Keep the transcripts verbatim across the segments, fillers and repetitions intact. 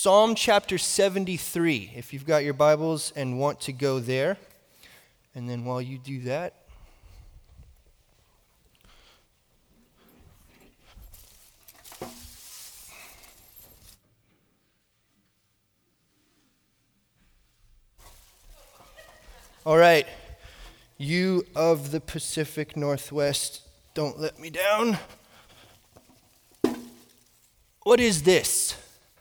Psalm chapter seventy-three, if you've got your Bibles and want to go there. And then while you do that, all right, you of the Pacific Northwest, don't let me down. What is this?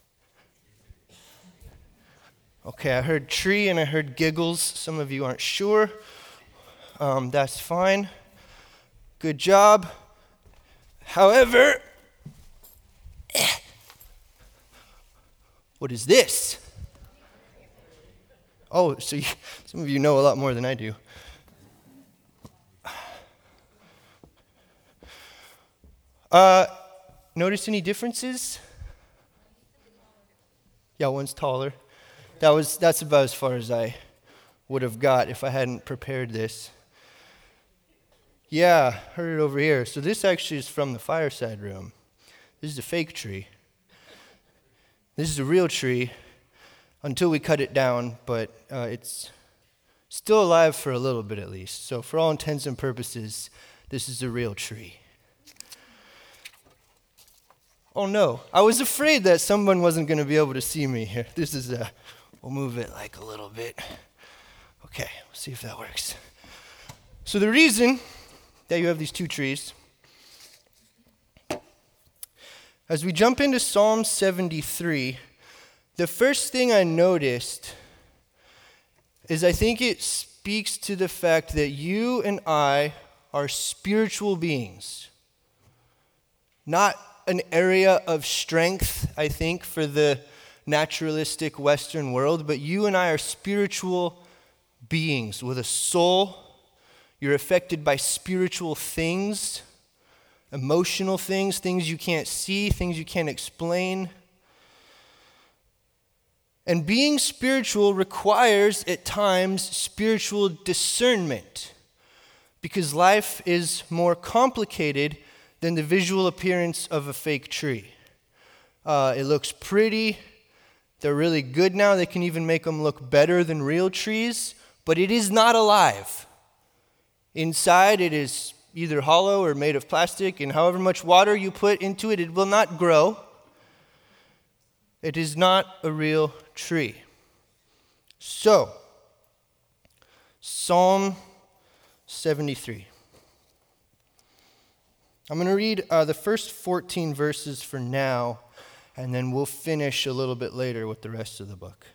Okay, I heard tree and I heard giggles. Some of you aren't sure. Um, that's fine. Good job. However, eh, what is this? Oh, so you, some of you know a lot more than I do. Uh, notice any differences? Yeah, one's taller. That was that's about as far as I would have got if I hadn't prepared this. Yeah, heard it over here. So this actually is from the fireside room. This is a fake tree. This is a real tree until we cut it down, but uh, it's still alive for a little bit at least. So for all intents and purposes, this is a real tree. Oh no, I was afraid that someone wasn't going to be able to see me here. This is a, we'll move it like a little bit. Okay, we'll see if that works. So the reason that you have these two trees, as we jump into Psalm seventy-three, the first thing I noticed is I think it speaks to the fact that you and I are spiritual beings. Not an area of strength, I think, for the naturalistic Western world, but you and I are spiritual beings with a soul. You're affected by spiritual things, emotional things, things you can't see, things you can't explain. And being spiritual requires, at times, spiritual discernment, because life is more complicated than the visual appearance of a fake tree. Uh, it looks pretty. They're really good now. They can even make them look better than real trees, but it is not alive. Inside, it is either hollow or made of plastic, and however much water you put into it, it will not grow. It is not a real tree. So, Psalm seventy-three. I'm going to read uh, the first fourteen verses for now, and then we'll finish a little bit later with the rest of the book.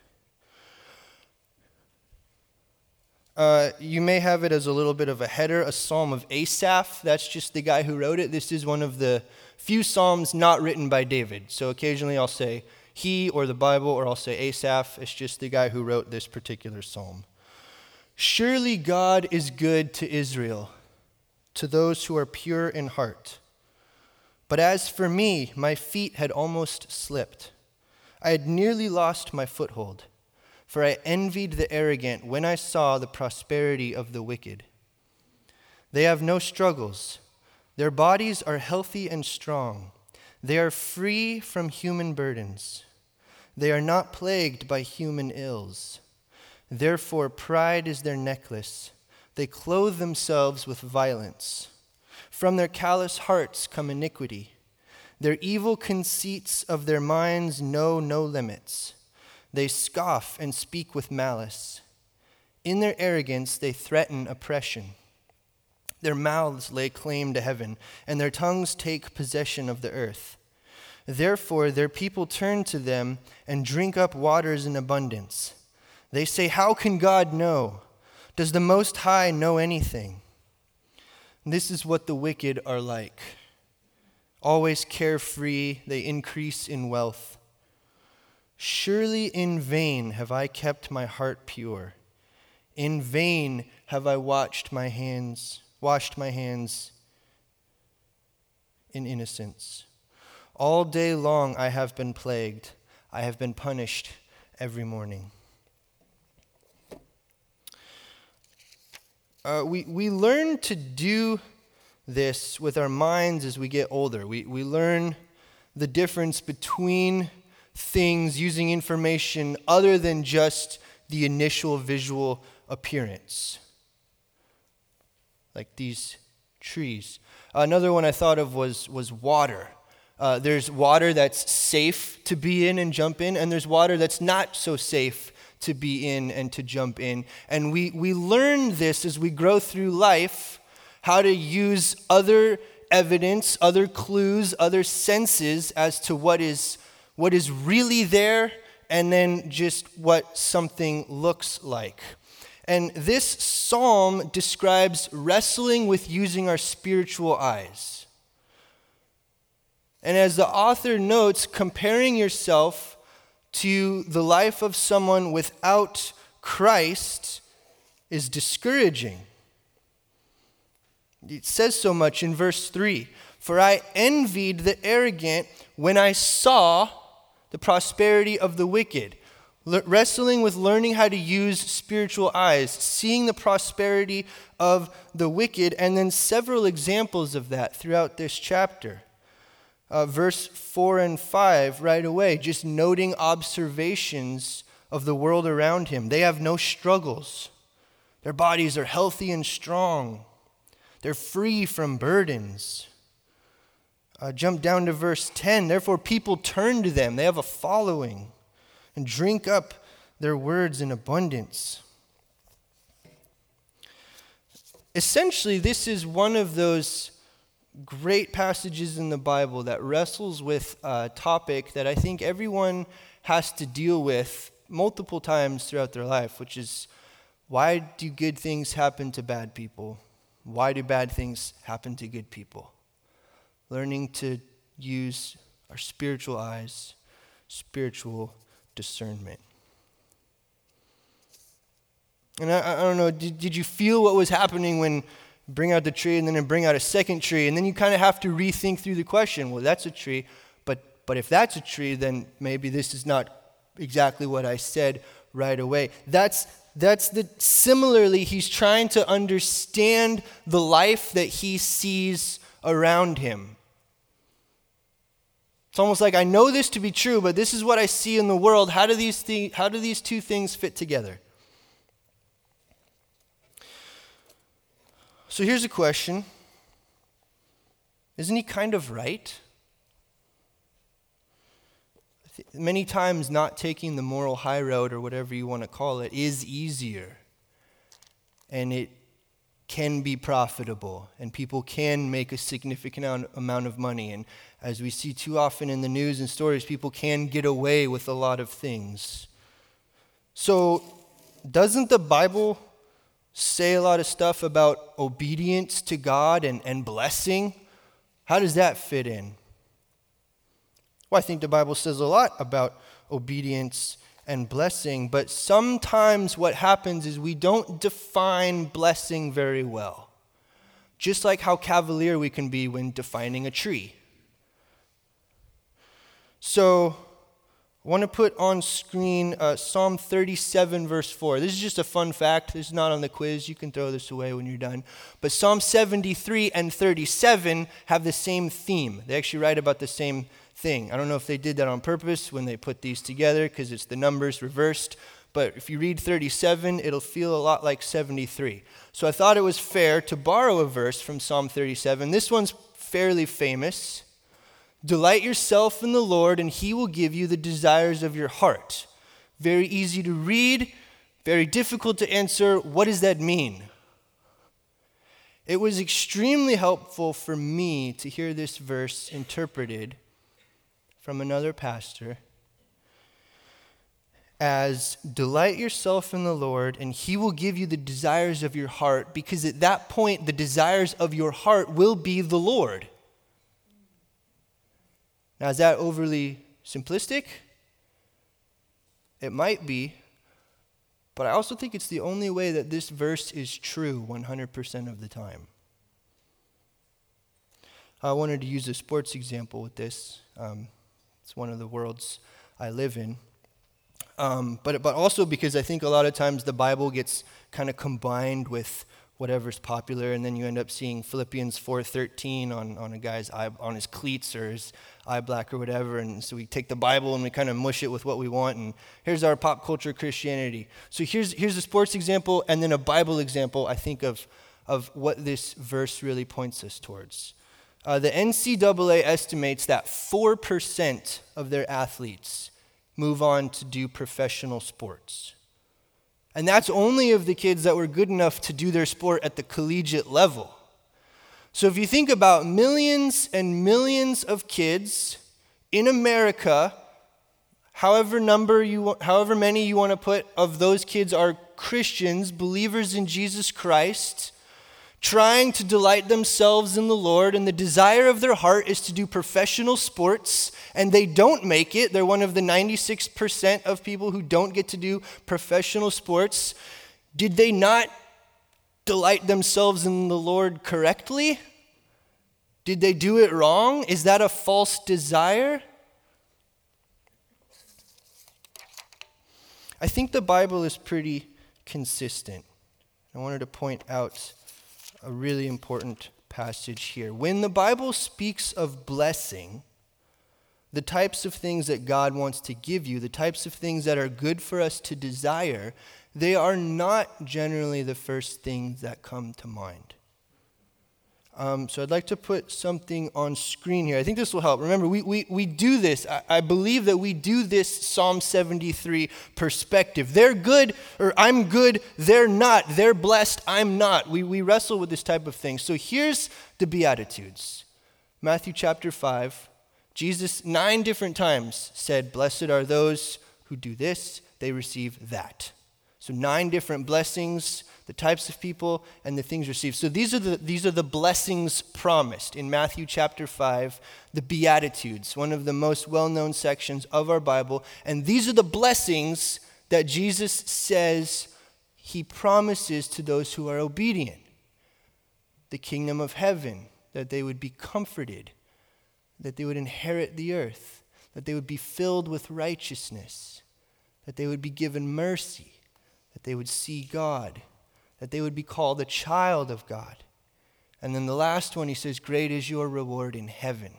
Uh, you may have it as a little bit of a header, a psalm of Asaph. That's just the guy who wrote it. This is one of the few psalms not written by David. So occasionally I'll say he or the Bible, or I'll say Asaph. It's just the guy who wrote this particular psalm. Surely God is good to Israel, to those who are pure in heart. But as for me, my feet had almost slipped. I had nearly lost my foothold, for I envied the arrogant when I saw the prosperity of the wicked. They have no struggles. Their bodies are healthy and strong. They are free from human burdens. They are not plagued by human ills. Therefore, pride is their necklace. They clothe themselves with violence. From their callous hearts come iniquity. Their evil conceits of their minds know no limits. They scoff and speak with malice. In their arrogance, they threaten oppression. Their mouths lay claim to heaven, and their tongues take possession of the earth. Therefore, their people turn to them and drink up waters in abundance. They say, "How can God know? Does the Most High know anything?" This is what the wicked are like. Always carefree, they increase in wealth. Surely in vain have I kept my heart pure. In vain have I washed my hands, washed my hands in innocence. All day long I have been plagued. I have been punished every morning. Uh, we, we learn to do this with our minds as we get older. We, we learn the difference between things, using information other than just the initial visual appearance. Like these trees. Another one I thought of was, was water. Uh, there's water that's safe to be in and jump in, and there's water that's not so safe to be in and to jump in. And we, we learn this as we grow through life, how to use other evidence, other clues, other senses as to what is, what is really there, and then just what something looks like. And this psalm describes wrestling with using our spiritual eyes. And as the author notes, comparing yourself to the life of someone without Christ is discouraging. It says so much in verse three. For I envied the arrogant when I saw the prosperity of the wicked. Le- wrestling with learning how to use spiritual eyes, seeing the prosperity of the wicked, and then several examples of that throughout this chapter. Uh, verse four and five, right away, just noting observations of the world around him. They have no struggles. Their bodies are healthy and strong. They're free from burdens. Uh, jump down to verse ten. Therefore, people turn to them. They have a following and drink up their words in abundance. Essentially, this is one of those great passages in the Bible that wrestles with a topic that I think everyone has to deal with multiple times throughout their life, which is, why do good things happen to bad people? Why do bad things happen to good people? Learning to use our spiritual eyes, spiritual discernment. And I, I don't know, did, did you feel what was happening when bring out the tree and then bring out a second tree, and then you kind of have to rethink through the question, well, that's a tree, but but if that's a tree, then maybe this is not exactly what I said right away. That's that's the similarly, he's trying to understand the life that he sees around him. It's almost like, I know this to be true, but this is what I see in the world. How do these th- how do these two things fit together? So here's a question. Isn't he kind of right? Many times not taking the moral high road, or whatever you want to call it, is easier. And it can be profitable. And people can make a significant amount of money. And as we see too often in the news and stories, people can get away with a lot of things. So doesn't the Bible say a lot of stuff about obedience to God and, and blessing? How does that fit in? Well, I think the Bible says a lot about obedience and blessing, but sometimes what happens is we don't define blessing very well. Just like how cavalier we can be when defining a tree. So I want to put on screen uh, Psalm thirty-seven, verse four. This is just a fun fact. This is not on the quiz. You can throw this away when you're done. But Psalm seventy-three and thirty-seven have the same theme. They actually write about the same thing. I don't know if they did that on purpose when they put these together, because it's the numbers reversed. But if you read thirty-seven, it'll feel a lot like seventy-three. So I thought it was fair to borrow a verse from Psalm thirty-seven. This one's fairly famous. Delight yourself in the Lord, and he will give you the desires of your heart. Very easy to read, very difficult to answer. What does that mean? It was extremely helpful for me to hear this verse interpreted from another pastor as, delight yourself in the Lord, and he will give you the desires of your heart, because at that point, the desires of your heart will be the Lord. Now, is that overly simplistic? It might be, but I also think it's the only way that this verse is true one hundred percent of the time. I wanted to use a sports example with this. Um, it's one of the worlds I live in. Um, but, but also because I think a lot of times the Bible gets kind of combined with, whatever's popular, and then you end up seeing Philippians four thirteen on, on a guy's eye, on his cleats or his eye black or whatever, and so we take the Bible and we kind of mush it with what we want, and here's our pop culture Christianity. So here's here's a sports example and then a Bible example, I think, of, of what this verse really points us towards. Uh, the N C double A estimates that four percent of their athletes move on to do professional sports. And that's only of the kids that were good enough to do their sport at the collegiate level. So if you think about millions and millions of kids in America, however number you, however many you want to put of those kids are Christians, believers in Jesus Christ, trying to delight themselves in the Lord, and the desire of their heart is to do professional sports, and they don't make it. They're one of the ninety-six percent of people who don't get to do professional sports. Did they not delight themselves in the Lord correctly? Did they do it wrong? Is that a false desire? I think the Bible is pretty consistent. I wanted to point out a really important passage here. When the Bible speaks of blessing, the types of things that God wants to give you, the types of things that are good for us to desire, they are not generally the first things that come to mind. Um, so I'd like to put something on screen here. I think this will help. Remember, we we, we do this. I, I believe that we do this Psalm seventy-three perspective. They're good, or I'm good, they're not. They're blessed, I'm not. We, we wrestle with this type of thing. So here's the Beatitudes. Matthew chapter five. Jesus nine different times said, blessed are those who do this, they receive that. So nine different blessings, the types of people, and the things received. So these are the these are the blessings promised in Matthew chapter five, the Beatitudes, one of the most well-known sections of our Bible. And these are the blessings that Jesus says he promises to those who are obedient. The kingdom of heaven, that they would be comforted, that they would inherit the earth, that they would be filled with righteousness, that they would be given mercy, that they would see God, that they would be called a child of God. And then the last one, he says, great is your reward in heaven.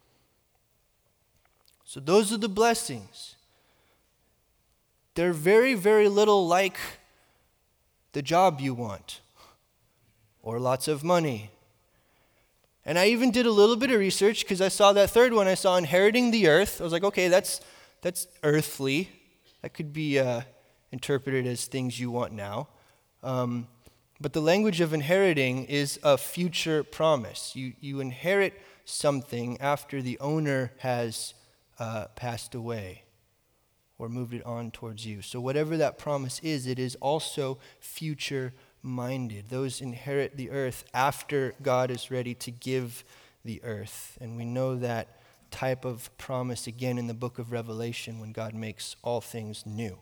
So those are the blessings. They're very, very little like the job you want, or lots of money. And I even did a little bit of research because I saw that third one. I saw inheriting the earth. I was like, okay, that's that's earthly. That could be uh, interpreted as things you want now. Um, but the language of inheriting is a future promise. You you inherit something after the owner has uh, passed away or moved it on towards you. So whatever that promise is, it is also future minded. Those inherit the earth after God is ready to give the earth. And we know that type of promise again in the book of Revelation when God makes all things new.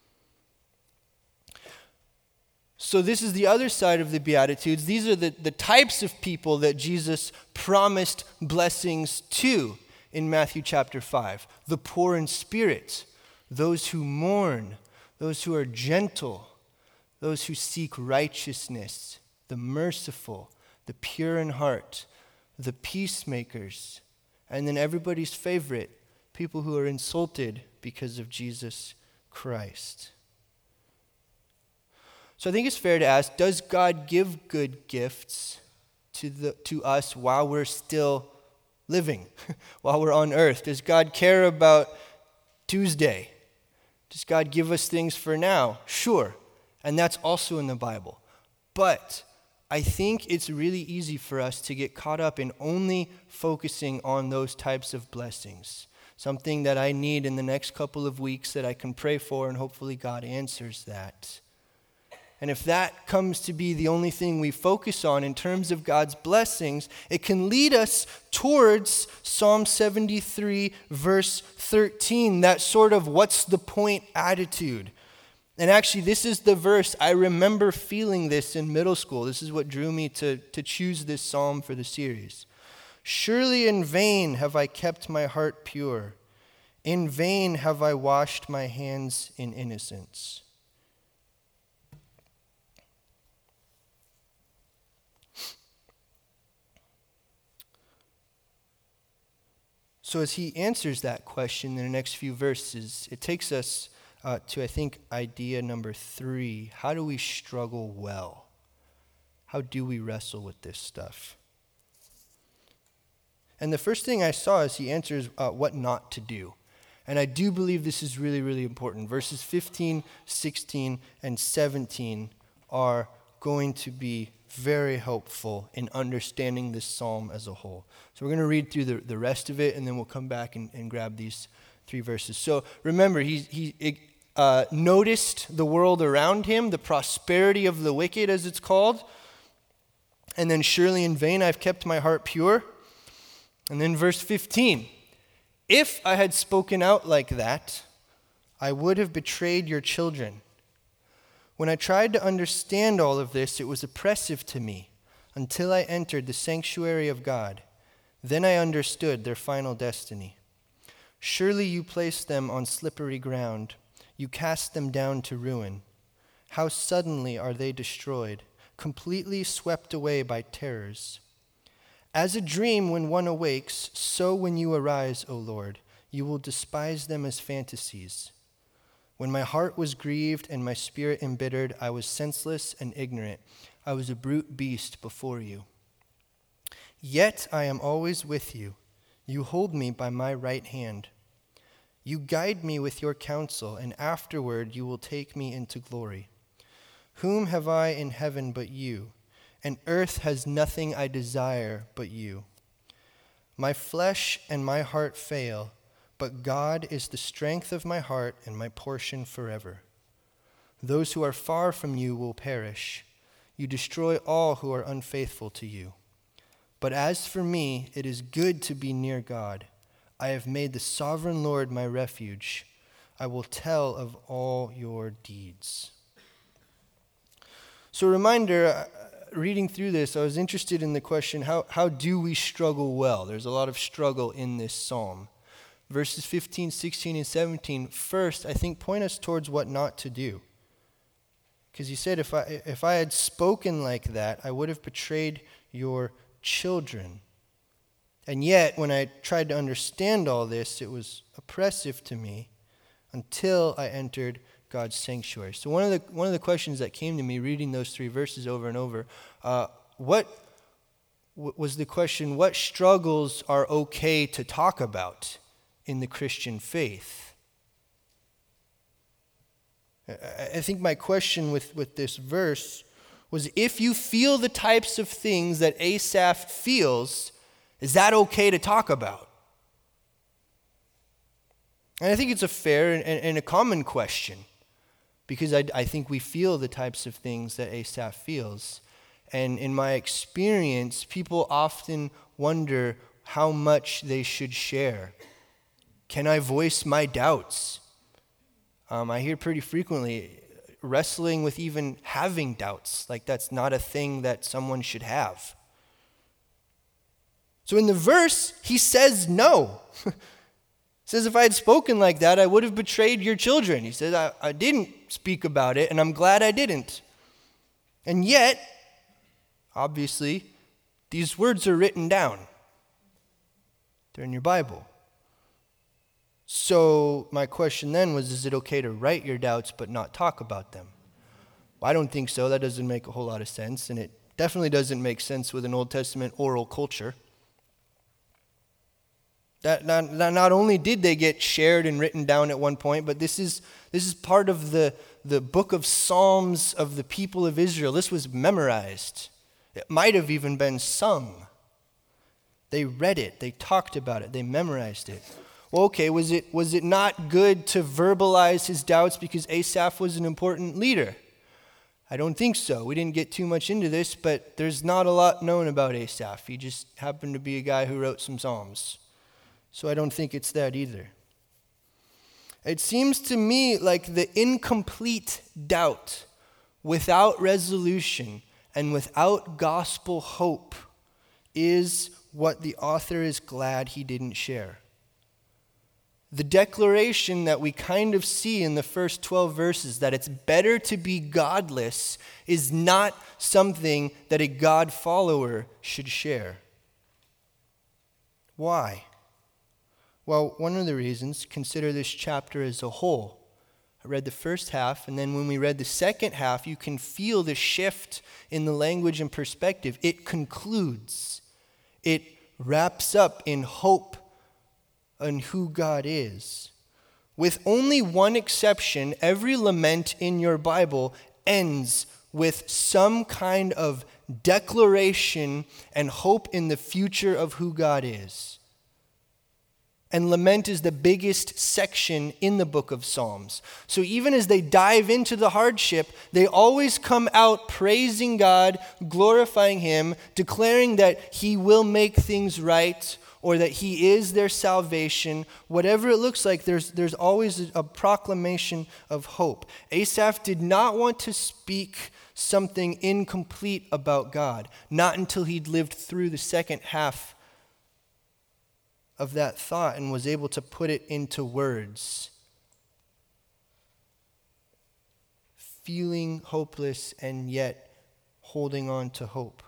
So this is the other side of the Beatitudes. These are the, the types of people that Jesus promised blessings to in Matthew chapter five. The poor in spirit, those who mourn, those who are gentle, those who seek righteousness, the merciful, the pure in heart, the peacemakers, and then everybody's favorite, people who are insulted because of Jesus Christ. So I think it's fair to ask, does God give good gifts to the to us while we're still living, while we're on earth? Does God care about Tuesday? Does God give us things for now? Sure. And that's also in the Bible. But I think it's really easy for us to get caught up in only focusing on those types of blessings. Something that I need in the next couple of weeks that I can pray for, and hopefully God answers that. And if that comes to be the only thing we focus on in terms of God's blessings, it can lead us towards Psalm seventy-three, verse thirteen, that sort of what's the point attitude. And actually, this is the verse, I remember feeling this in middle school. This is what drew me to, to choose this psalm for the series. Surely in vain have I kept my heart pure. In vain have I washed my hands in innocence. So as he answers that question in the next few verses, it takes us uh, to, I think, idea number three. How do we struggle well? How do we wrestle with this stuff? And the first thing I saw is he answers uh, what not to do. And I do believe this is really, really important. Verses fifteen, sixteen, and seventeen are going to be very helpful in understanding this psalm as a whole. So we're going to read through the, the rest of it, and then we'll come back and, and grab these three verses. So remember, he, he uh, noticed the world around him, the prosperity of the wicked, as it's called. And then, surely in vain I've kept my heart pure. And then verse fifteen, if I had spoken out like that, I would have betrayed your children. When I tried to understand all of this, it was oppressive to me until I entered the sanctuary of God. Then I understood their final destiny. Surely you placed them on slippery ground. You cast them down to ruin. How suddenly are they destroyed, completely swept away by terrors. As a dream when one awakes, so when you arise, O Lord, you will despise them as fantasies. When my heart was grieved and my spirit embittered, I was senseless and ignorant. I was a brute beast before you. Yet I am always with you. You hold me by my right hand. You guide me with your counsel, and afterward you will take me into glory. Whom have I in heaven but you? And earth has nothing I desire but you. My flesh and my heart fail, but God is the strength of my heart and my portion forever. Those who are far from you will perish. You destroy all who are unfaithful to you. But as for me, it is good to be near God. I have made the sovereign Lord my refuge. I will tell of all your deeds. So a reminder, reading through this, I was interested in the question, how, how do we struggle well? There's a lot of struggle in this psalm. Verses fifteen, sixteen, and seventeen, first, I think, point us towards what not to do. Because he said, if I, if I had spoken like that, I would have betrayed your children. And yet, when I tried to understand all this, it was oppressive to me until I entered God's sanctuary. So one of the one of the questions that came to me reading those three verses over and over, uh, what w- was the question, what struggles are okay to talk about in the Christian faith? I think my question with, with this verse was, if you feel the types of things that Asaph feels, is that okay to talk about? And I think it's a fair and, and a common question, because I, I think we feel the types of things that Asaph feels. And in my experience, people often wonder how much they should share. Can I voice my doubts? Um, I hear pretty frequently wrestling with even having doubts, like that's not a thing that someone should have. So in the verse, he says no. He says, if I had spoken like that, I would have betrayed your children. He says, I, I didn't speak about it, and I'm glad I didn't. And yet, obviously, these words are written down. They're in your Bible. So my question then was, is it okay to write your doubts but not talk about them? Well, I don't think so. That doesn't make a whole lot of sense, and it definitely doesn't make sense with an Old Testament oral culture. That not, not only did they get shared and written down at one point, but this is this is part of the, the book of Psalms of the people of Israel. This was memorized. It might have even been sung. They read it. They talked about it. They memorized it. Well, okay, was it was it not good to verbalize his doubts because Asaph was an important leader? I don't think so. We didn't get too much into this, but there's not a lot known about Asaph. He just happened to be a guy who wrote some psalms. So I don't think it's that either. It seems to me like the incomplete doubt without resolution and without gospel hope is what the author is glad he didn't share. The declaration that we kind of see in the first twelve verses, that it's better to be godless, is not something that a God follower should share. Why? Well, one of the reasons, consider this chapter as a whole. I read the first half, and then when we read the second half, you can feel the shift in the language and perspective. It concludes. It wraps up in hope on who God is. With only one exception, every lament in your Bible ends with some kind of declaration and hope in the future of who God is. And lament is the biggest section in the book of Psalms. So even as they dive into the hardship, they always come out praising God, glorifying Him, declaring that He will make things right, or that He is their salvation. Whatever it looks like, there's, there's always a, a proclamation of hope. Asaph did not want to speak something incomplete about God, not until he'd lived through the second half of that thought and was able to put it into words. Feeling hopeless and yet holding on to hope.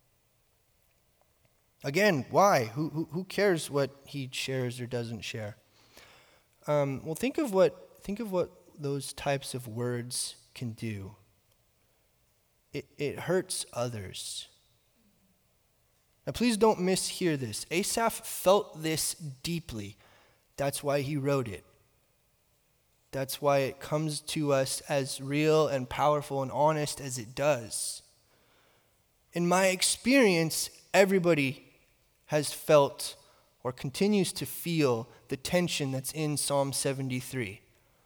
Again, why? Who, who, who cares what he shares or doesn't share? Um, well, think of what think of what those types of words can do. It, it hurts others. Now, please don't mishear this. Asaph felt this deeply. That's why he wrote it. That's why it comes to us as real and powerful and honest as it does. In my experience, everybody has felt or continues to feel the tension that's in Psalm seventy-three.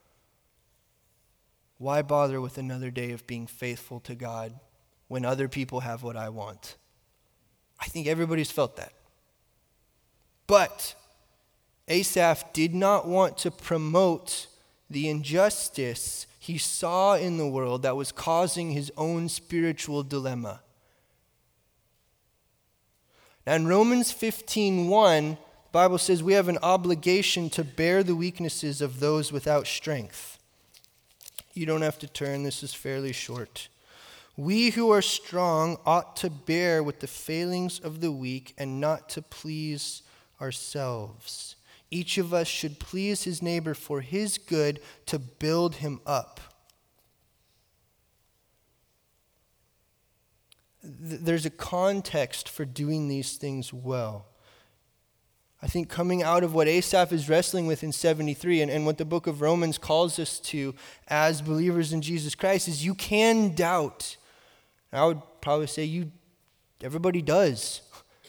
Why bother with another day of being faithful to God when other people have what I want? I think everybody's felt that. But Asaph did not want to promote the injustice he saw in the world that was causing his own spiritual dilemma. Now in Romans fifteen one, the Bible says we have an obligation to bear the weaknesses of those without strength. You don't have to turn, this is fairly short. We who are strong ought to bear with the failings of the weak and not to please ourselves. Each of us should please his neighbor for his good, to build him up. There's a context for doing these things well. I think coming out of what Asaph is wrestling with in seventy-three and, and what the book of Romans calls us to as believers in Jesus Christ is you can doubt. I would probably say you, everybody does.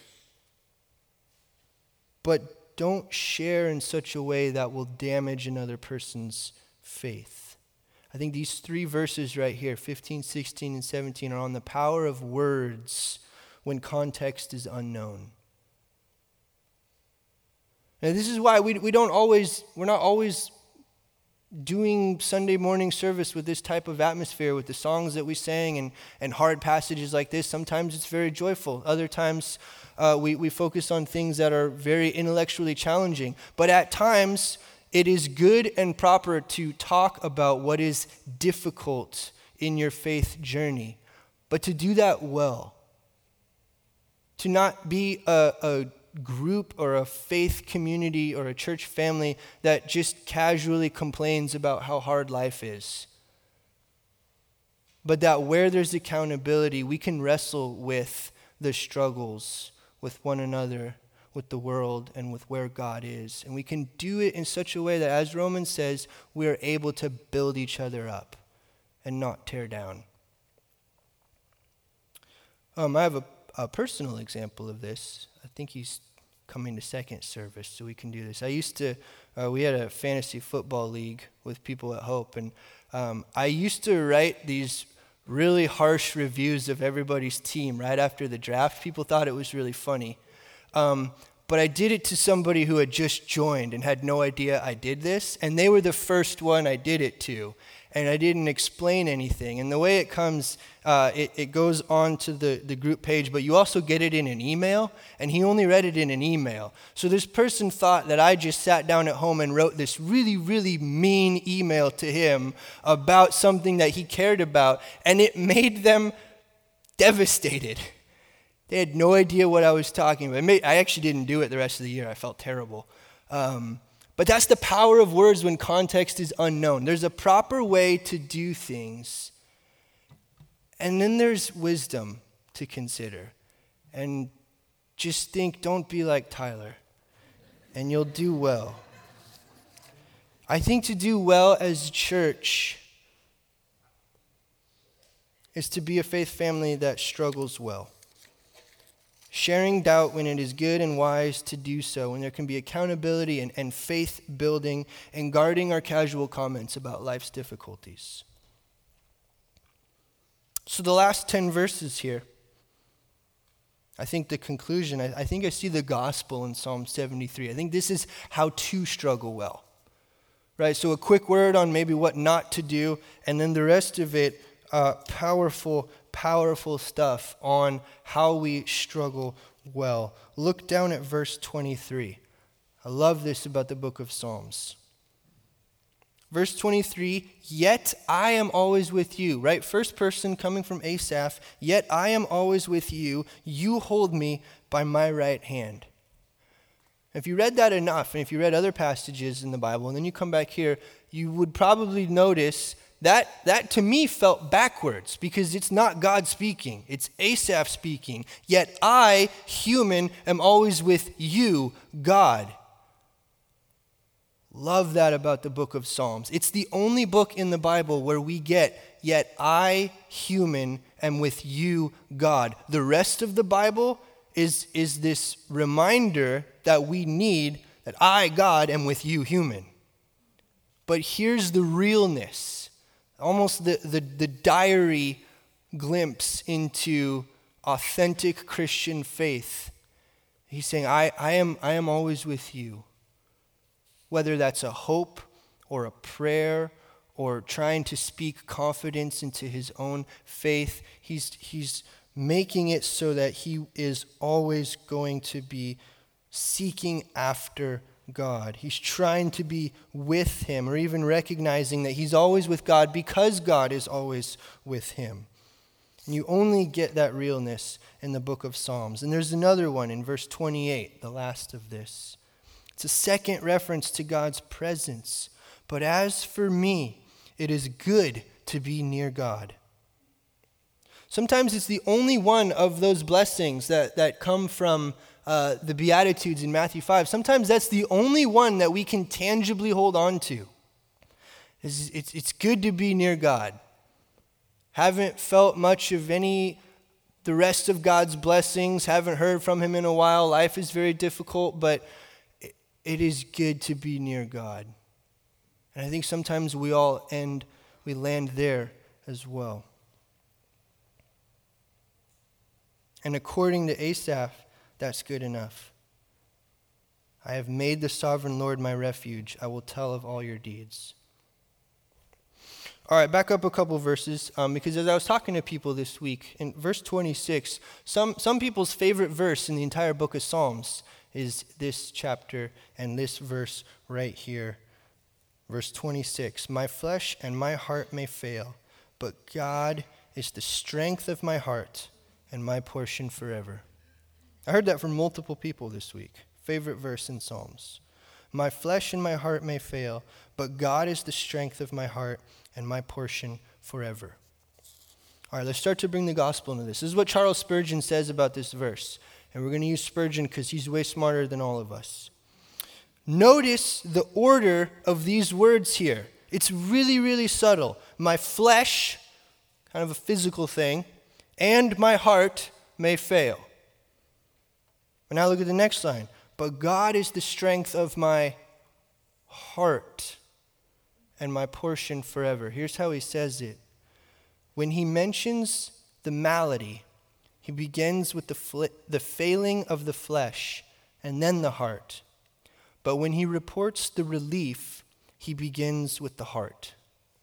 But don't share in such a way that will damage another person's faith. I think these three verses right here, fifteen, sixteen, and seventeen, are on the power of words when context is unknown. And this is why we we don't always, we're not always doing Sunday morning service with this type of atmosphere, with the songs that we sang and, and hard passages like this. Sometimes it's very joyful. Other times uh, we, we focus on things that are very intellectually challenging. But at times, it is good and proper to talk about what is difficult in your faith journey, but to do that well. To not be a, a group or a faith community or a church family that just casually complains about how hard life is. But that where there's accountability, we can wrestle with the struggles with one another, with the world, and with where God is. And we can do it in such a way that, as Romans says, we are able to build each other up and not tear down. Um, I have a, a personal example of this. I think he's coming to second service, so we can do this. I used to, uh, we had a fantasy football league with people at Hope, and um, I used to write these really harsh reviews of everybody's team right after the draft. People thought it was really funny. Um, but I did it to somebody who had just joined and had no idea I did this, and they were the first one I did it to, and I didn't explain anything. And the way it comes, uh, it, it goes on to the, the group page, but you also get it in an email, and he only read it in an email. So this person thought that I just sat down at home and wrote this really, really mean email to him about something that he cared about, and it made them devastated. They had no idea what I was talking about. It made, I actually didn't do it the rest of the year. I felt terrible. Um, but that's the power of words when context is unknown. There's a proper way to do things, and then there's wisdom to consider. And just think, don't be like Tyler, and you'll do well. I think to do well as a church is to be a faith family that struggles well. Sharing doubt when it is good and wise to do so, when there can be accountability and, and faith building, and guarding our casual comments about life's difficulties. So the last ten verses here, I think the conclusion, I, I think I see the gospel in Psalm seventy-three. I think this is how to struggle well. Right, so a quick word on maybe what not to do, and then the rest of it, uh, powerful, powerful stuff on how we struggle well. Look down at verse twenty-three. I love this about the book of Psalms. Verse twenty-three, yet I am always with you, right? First person coming from Asaph, yet I am always with you. You hold me by my right hand. If you read that enough, and if you read other passages in the Bible, and then you come back here, you would probably notice that that to me felt backwards, because it's not God speaking, it's Asaph speaking. Yet I, human, am always with you, God. Love that about the book of Psalms. It's the only book in the Bible where we get, yet I, human, am with you, God. The rest of the Bible is, is this reminder that we need that I, God, am with you, human. But here's the realness, almost the, the, the diary glimpse into authentic Christian faith. He's saying, I, I am, I am always with you. Whether that's a hope or a prayer or trying to speak confidence into his own faith, he's, he's making it so that he is always going to be seeking after God. He's trying to be with him, or even recognizing that he's always with God because God is always with him. And you only get that realness in the book of Psalms. And there's another one in verse twenty-eight, the last of this. It's a second reference to God's presence. But as for me, it is good to be near God. Sometimes it's the only one of those blessings that, that come from uh, the Beatitudes in Matthew five. Sometimes that's the only one that we can tangibly hold on to. It's, it's, it's good to be near God. Haven't felt much of any, the rest of God's blessings. Haven't heard from him in a while. Life is very difficult, but it, it is good to be near God. And I think sometimes we all end, we land there as well. And according to Asaph, that's good enough. I have made the sovereign Lord my refuge. I will tell of all your deeds. All right, back up a couple verses, um, because as I was talking to people this week, in verse twenty-six, some, some people's favorite verse in the entire book of Psalms is this chapter and this verse right here. Verse twenty-six, my flesh and my heart may fail, but God is the strength of my heart and my portion forever. I heard that from multiple people this week. Favorite verse in Psalms. My flesh and my heart may fail, but God is the strength of my heart and my portion forever. All right, let's start to bring the gospel into this. This is what Charles Spurgeon says about this verse. And we're going to use Spurgeon because he's way smarter than all of us. Notice the order of these words here. It's really, really subtle. My flesh, kind of a physical thing, and my heart may fail. But now look at the next line. But God is the strength of my heart and my portion forever. Here's how he says it. When he mentions the malady, he begins with the, fl- the failing of the flesh and then the heart. But when he reports the relief, he begins with the heart.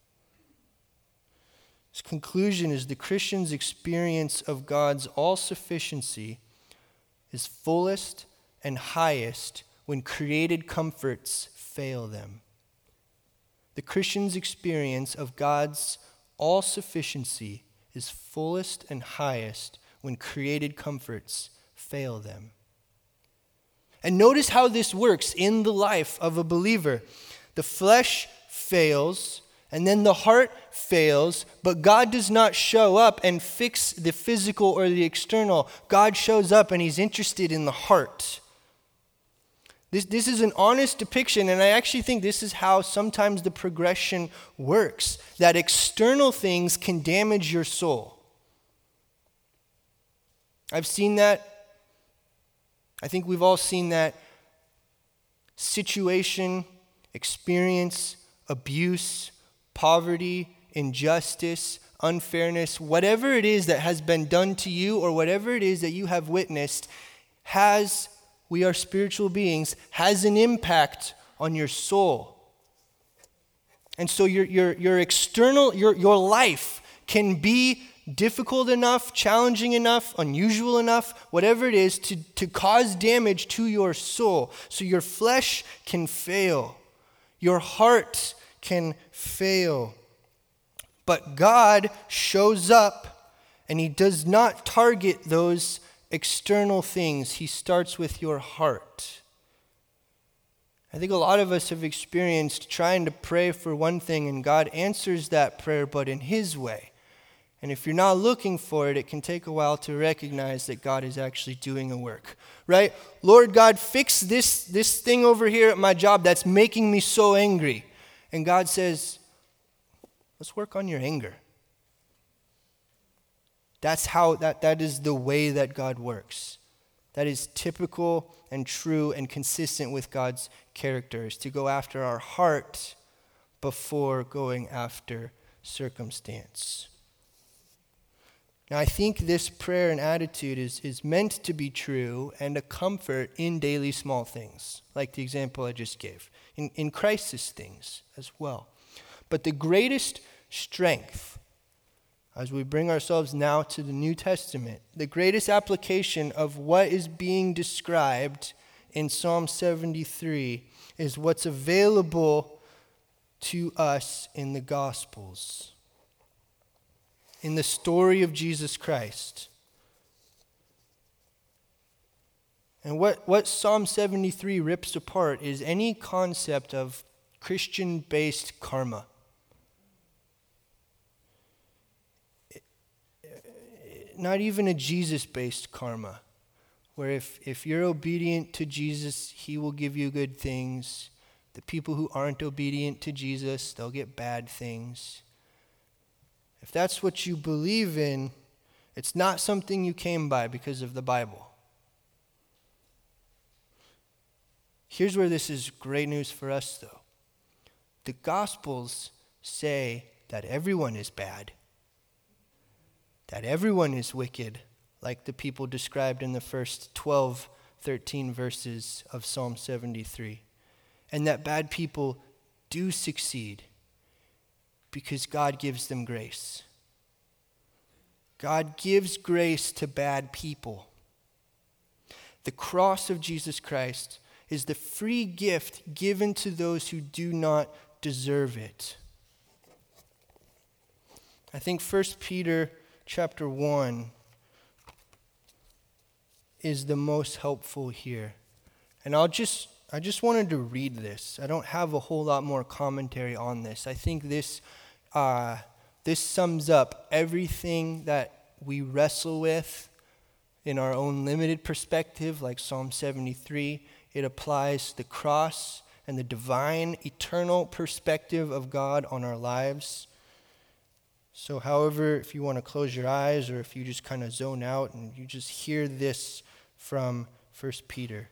His conclusion is the Christian's experience of God's all-sufficiency is fullest and highest when created comforts fail them. The Christian's experience of God's all-sufficiency is fullest and highest when created comforts fail them. And notice how this works in the life of a believer. The flesh fails, and then the heart fails, but God does not show up and fix the physical or the external. God shows up and he's interested in the heart. This, this is an honest depiction, and I actually think this is how sometimes the progression works, that external things can damage your soul. I've seen that. I think we've all seen that. Situation, experience, abuse, poverty, injustice, unfairness, whatever it is that has been done to you or whatever it is that you have witnessed has, we are spiritual beings, has an impact on your soul. And so your your your external, your your life can be difficult enough, challenging enough, unusual enough, whatever it is, to, to cause damage to your soul. So your flesh can fail. Your heart can fail. But God shows up and he does not target those external things. He starts with your heart. I think a lot of us have experienced trying to pray for one thing and God answers that prayer, but in his way. And if you're not looking for it, it can take a while to recognize that God is actually doing a work, right? Lord God, fix this, this thing over here at my job that's making me so angry. And God says, let's work on your anger. That's how, that, that is the way that God works. That is typical and true and consistent with God's character, is to go after our heart before going after circumstance. Now, I think this prayer and attitude is, is meant to be true and a comfort in daily small things, like the example I just gave, in, in crisis things as well. But the greatest strength, as we bring ourselves now to the New Testament, the greatest application of what is being described in Psalm seventy-three is what's available to us in the Gospels. In the story of Jesus Christ. And what, what Psalm seventy-three rips apart is any concept of Christian-based karma. Not even a Jesus-based karma, where if, if you're obedient to Jesus, he will give you good things. The people who aren't obedient to Jesus, they'll get bad things. If that's what you believe in, it's not something you came by because of the Bible. Here's where this is great news for us, though. The Gospels say that everyone is bad, that everyone is wicked, like the people described in the first twelve, thirteen verses of Psalm seventy-three, and that bad people do succeed. Because God gives them grace. God gives grace to bad people. The cross of Jesus Christ is the free gift given to those who do not deserve it. I think First Peter chapter one is the most helpful here. And I'll just I just wanted to read this. I don't have a whole lot more commentary on this. I think this uh, this sums up everything that we wrestle with in our own limited perspective, like Psalm seventy-three. It applies the cross and the divine, eternal perspective of God on our lives. So however, if you want to close your eyes or if you just kind of zone out and you just hear this from First Peter.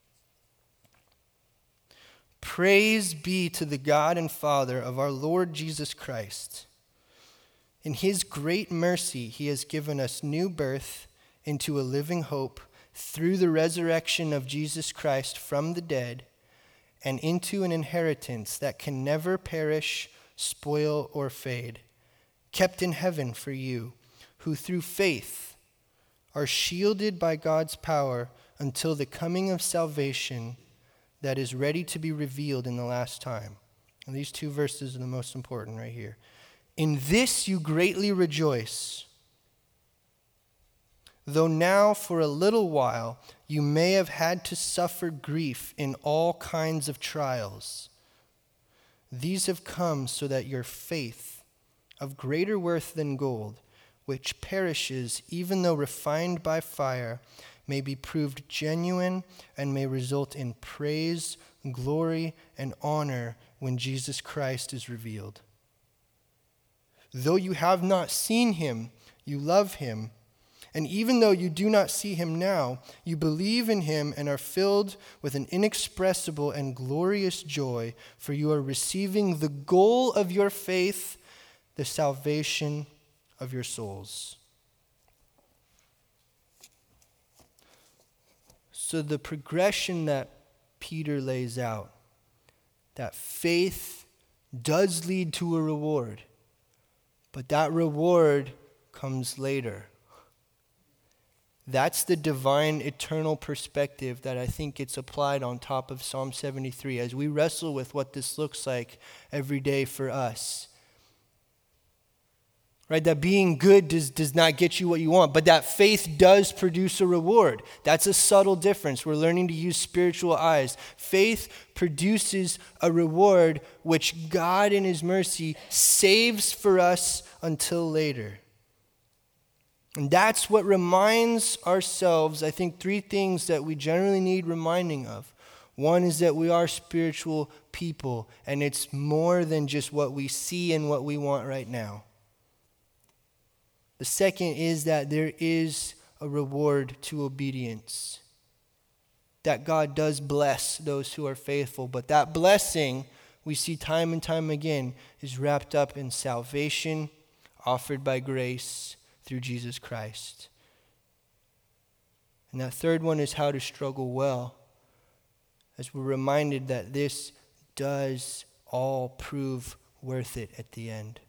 Praise be to the God and Father of our Lord Jesus Christ. In his great mercy, he has given us new birth into a living hope through the resurrection of Jesus Christ from the dead and into an inheritance that can never perish, spoil, or fade, kept in heaven for you, who through faith are shielded by God's power until the coming of salvation that is ready to be revealed in the last time. And these two verses are the most important right here. In this you greatly rejoice, though now for a little while you may have had to suffer grief in all kinds of trials. These have come so that your faith, of greater worth than gold, which perishes even though refined by fire, may be proved genuine and may result in praise, glory, and honor when Jesus Christ is revealed. Though you have not seen him, you love him. And even though you do not see him now, you believe in him and are filled with an inexpressible and glorious joy, for you are receiving the goal of your faith, the salvation of your souls. So the progression that Peter lays out, that faith does lead to a reward, but that reward comes later. That's the divine eternal perspective that I think gets applied on top of Psalm seventy-three as we wrestle with what this looks like every day for us. Right, that being good does, does not get you what you want, but that faith does produce a reward. That's a subtle difference. We're learning to use spiritual eyes. Faith produces a reward which God in his mercy saves for us until later. And that's what reminds ourselves, I think, three things that we generally need reminding of. One is that we are spiritual people, and it's more than just what we see and what we want right now. The second is that there is a reward to obedience. That God does bless those who are faithful, but that blessing, we see time and time again, is wrapped up in salvation offered by grace through Jesus Christ. And that third one is how to struggle well, as we're reminded that this does all prove worth it at the end.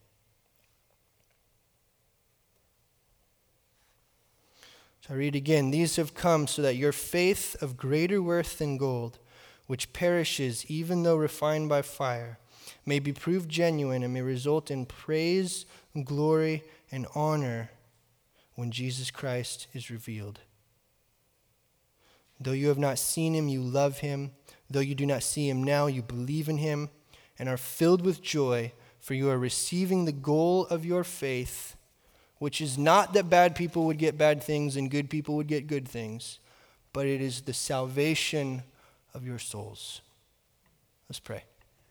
So I read again, these have come so that your faith of greater worth than gold, which perishes even though refined by fire, may be proved genuine and may result in praise, glory, and honor when Jesus Christ is revealed. Though you have not seen him, you love him. Though you do not see him now, you believe in him and are filled with joy, for you are receiving the goal of your faith, which is not that bad people would get bad things and good people would get good things, but it is the salvation of your souls. Let's pray.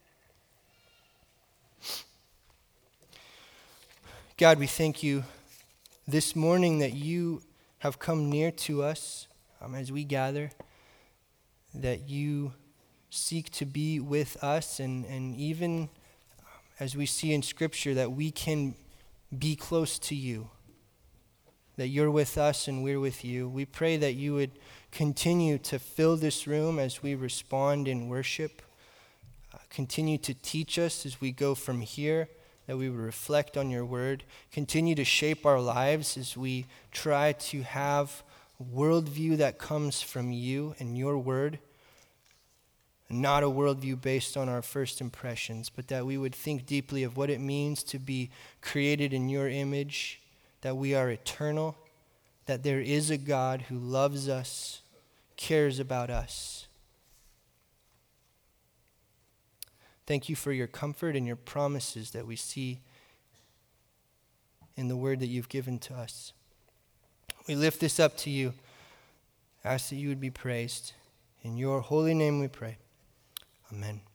God, we thank you this morning that you have come near to us um, as we gather, that you seek to be with us, and, and even as we see in Scripture, that we can be close to you, that you're with us and we're with you. We pray that you would continue to fill this room as we respond in worship, uh, continue to teach us as we go from here, that we would reflect on your word, continue to shape our lives as we try to have a worldview that comes from you and your word, not a worldview based on our first impressions, but that we would think deeply of what it means to be created in your image, that we are eternal, that there is a God who loves us, cares about us. Thank you for your comfort and your promises that we see in the word that you've given to us. We lift this up to you. Ask that you would be praised. In your holy name we pray. Amen.